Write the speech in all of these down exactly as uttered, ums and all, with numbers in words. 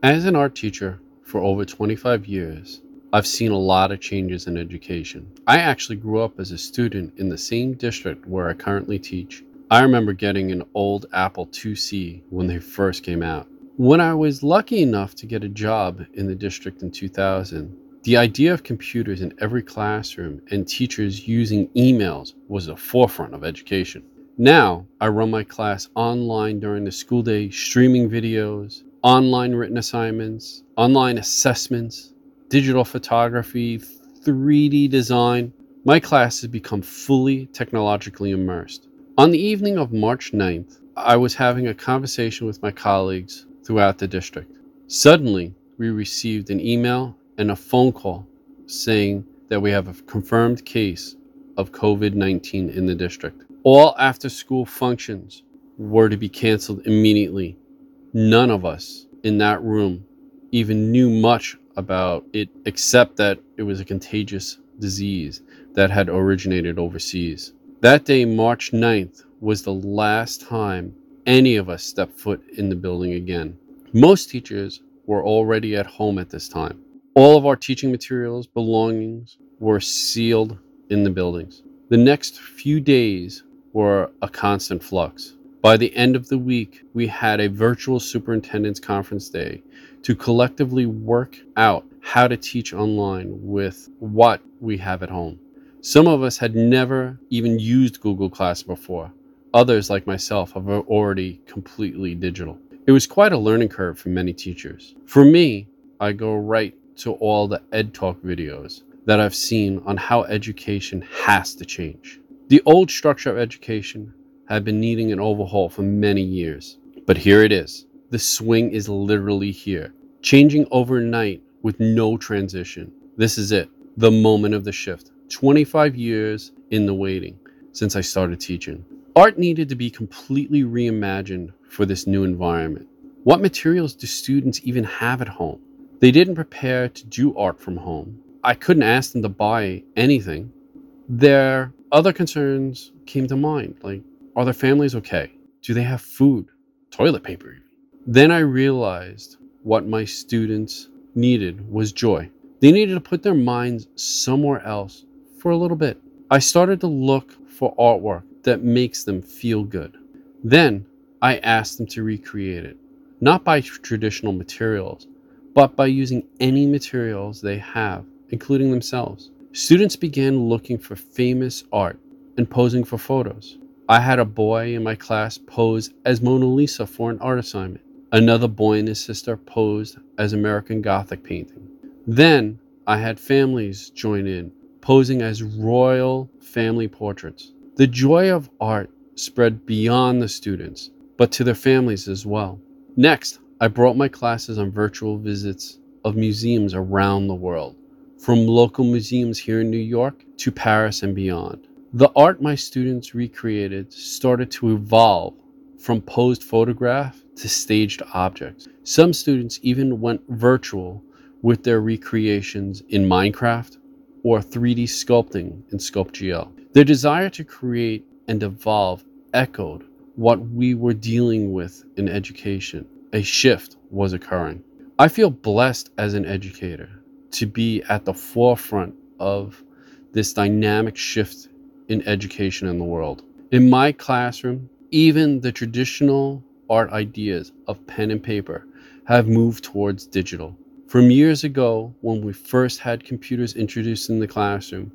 As an art teacher for over twenty-five years, I've seen a lot of changes in education. I actually grew up as a student in the same district where I currently teach. I remember getting an old Apple two C when they first came out. When I was lucky enough to get a job in the district in two thousand, the idea of computers in every classroom and teachers using emails was the forefront of education. Now, I run my class online during the school day, streaming videos, online written assignments, online assessments, digital photography, three D design. My class has become fully technologically immersed. On the evening of March ninth, I was having a conversation with my colleagues throughout the district. Suddenly, we received an email and a phone call saying that we have a confirmed case of COVID nineteen in the district. All after-school functions were to be canceled immediately. None of us in that room even knew much about it except that it was a contagious disease that had originated overseas. That day, March ninth, was the last time any of us stepped foot in the building again. Most teachers were already at home at this time. All of our teaching materials, belongings were sealed in the buildings. The next few days were a constant flux. By the end of the week, we had a virtual superintendent's conference day to collectively work out how to teach online with what we have at home. Some of us had never even used Google Class before. Others, like myself, have already completely digital. It was quite a learning curve for many teachers. For me, I go right to all the EdTalk videos that I've seen on how education has to change. The old structure of education had been needing an overhaul for many years. But here it is. The swing is literally here, changing overnight with no transition. This is it, the moment of the shift. twenty-five years in the waiting since I started teaching. Art needed to be completely reimagined for this new environment. What materials do students even have at home? They didn't prepare to do art from home. I couldn't ask them to buy anything. Their other concerns came to mind, like, are their families okay? Do they have food? Toilet paper even? Then I realized what my students needed was joy. They needed to put their minds somewhere else for a little bit. I started to look for artwork that makes them feel good. Then I asked them to recreate it, not by traditional materials, but by using any materials they have, including themselves. Students began looking for famous art and posing for photos. I had a boy in my class pose as Mona Lisa for an art assignment. Another boy and his sister posed as American Gothic painting. Then I had families join in, posing as royal family portraits. The joy of art spread beyond the students, but to their families as well. Next, I brought my classes on virtual visits of museums around the world, from local museums here in New York to Paris and beyond. The art my students recreated started to evolve from posed photograph to staged objects. Some students even went virtual with their recreations in Minecraft or three D sculpting in SculptGL. Their desire to create and evolve echoed what we were dealing with in education. A shift was occurring. I feel blessed as an educator to be at the forefront of this dynamic shift in education in the world. In my classroom, even the traditional art ideas of pen and paper have moved towards digital. From years ago, when we first had computers introduced in the classroom,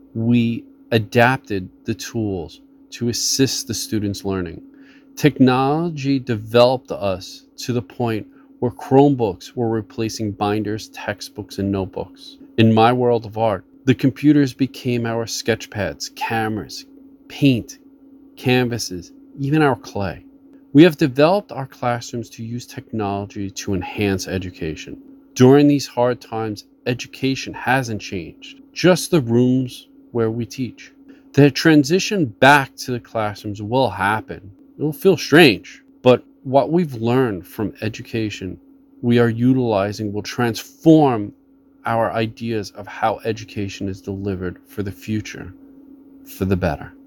we adapted the tools to assist the students' learning. Technology developed us to the point where Chromebooks were replacing binders, textbooks, and notebooks. In my world of art, the computers became our sketchpads, cameras, paint, canvases, even our clay. We have developed our classrooms to use technology to enhance education. During these hard times, education hasn't changed, just the rooms where we teach. The transition back to the classrooms will happen. It will feel strange, but what we've learned from education we are utilizing will transform our ideas of how education is delivered for the future, for the better.